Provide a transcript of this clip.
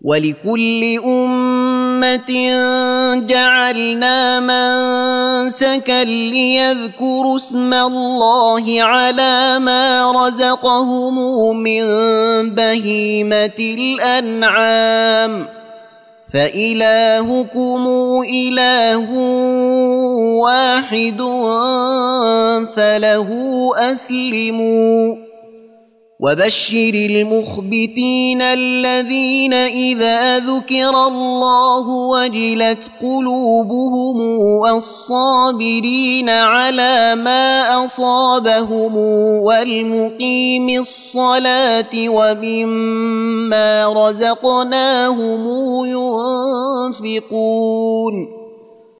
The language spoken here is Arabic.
ولكل أمة جعلنا منسكا ليذكروا اسم الله على ما رزقهم من بهيمة الأنعام فإلهكم إله واحد فله أسلموا وبشر المخبتين الذين إذا ذكر الله وجلت قلوبهم والصابرين على ما أصابهم والمقيم الصلاة ومما رزقناهم ينفقون